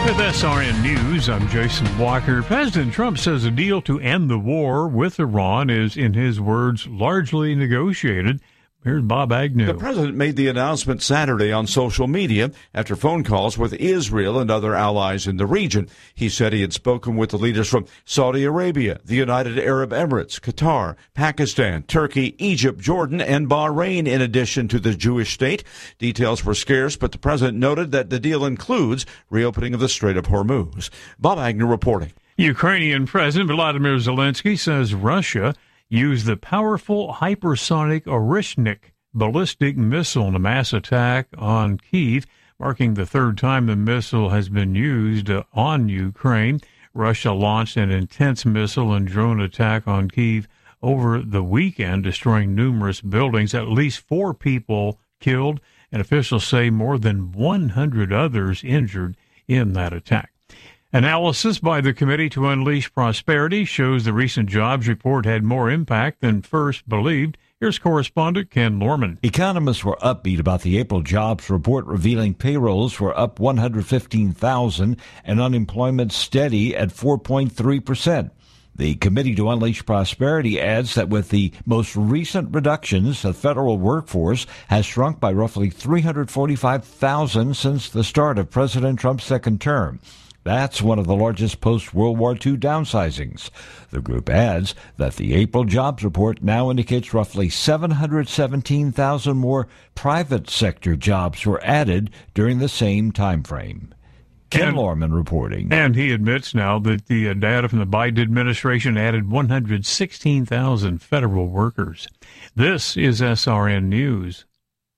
With SRN News, I'm Jason Walker. President Trump says a deal to end the war with Iran is, in his words, largely negotiated. Here's Bob Agnew. The president made the announcement Saturday on social media after phone calls with Israel and other allies in the region. He said he had spoken with the leaders from Saudi Arabia, the United Arab Emirates, Qatar, Pakistan, Turkey, Egypt, Jordan, and Bahrain, in addition to the Jewish state. Details were scarce, but the president noted that the deal includes reopening of the Strait of Hormuz. Bob Agnew reporting. Ukrainian President Volodymyr Zelensky says Russia used the powerful hypersonic Orishnik ballistic missile in a mass attack on Kyiv, marking the third time the missile has been used on Ukraine. Russia launched an intense missile and drone attack on Kyiv over the weekend, destroying numerous buildings. At least 4 people killed, and officials say more than 100 others injured in that attack. Analysis by the Committee to Unleash Prosperity shows the recent jobs report had more impact than first believed. Here's correspondent Ken Norman. Economists were upbeat about the April jobs report, revealing payrolls were up 115,000 and unemployment steady at 4.3%. The Committee to Unleash Prosperity adds that with the most recent reductions, the federal workforce has shrunk by roughly 345,000 since the start of President Trump's second term. That's one of the largest post-World War II downsizings. The group adds that the April jobs report now indicates roughly 717,000 more private sector jobs were added during the same time frame. Ken Lorman reporting. And he admits now that the data from the Biden administration added 116,000 federal workers. This is SRN News.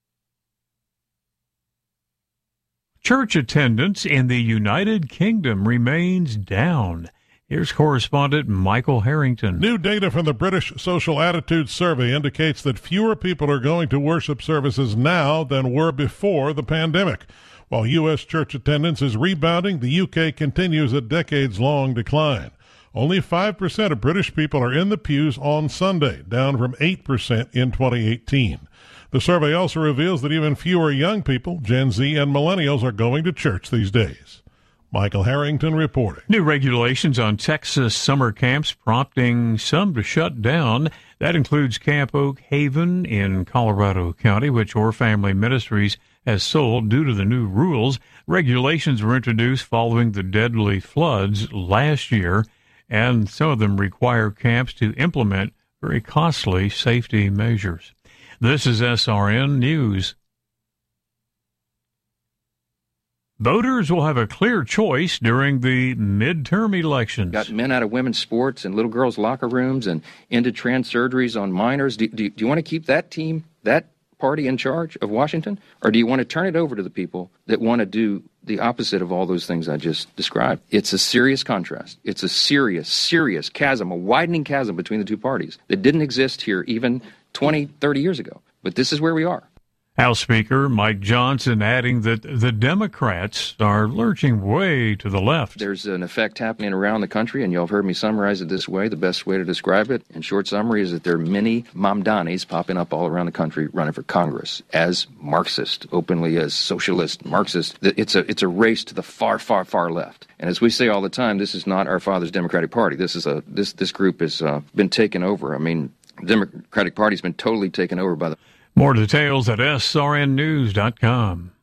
Church attendance in the United Kingdom remains down. Here's correspondent Michael Harrington. New data from the British Social Attitudes Survey indicates that fewer people are going to worship services now than were before the pandemic. While U.S. church attendance is rebounding, the U.K. continues a decades-long decline. Only 5% of British people are in the pews on Sunday, down from 8% in 2018. The survey also reveals that even fewer young people, Gen Z and millennials, are going to church these days. Michael Harrington reporting. New regulations on Texas summer camps prompting some to shut down. That includes Camp Oak Haven in Colorado County, which Or Family Ministries has sold due to the new rules. Regulations were introduced following the deadly floods last year, and some of them require camps to implement very costly safety measures. This is SRN News. Voters will have a clear choice during the midterm elections. Got men out of women's sports and little girls' locker rooms and ended trans surgeries on minors. Do you want to keep that team, that party in charge of Washington? Or do you want to turn it over to the people that want to do the opposite of all those things I just described? It's a serious contrast. It's a serious chasm, a widening chasm between the two parties that didn't exist here even 20, 30 years ago. But this is where we are. House Speaker Mike Johnson adding that the Democrats are lurching way to the left. There's an effect happening around the country, and y'all have heard me summarize it this way. The best way to describe it, in short summary, is that there are many Mamdanis popping up all around the country running for Congress as Marxist, openly as socialist, Marxist. It's a race to the far, far, far left. And as we say all the time, this is not our father's Democratic Party. This group has been taken over. I mean, the Democratic Party's been totally taken over by the... More details at srnnews.com.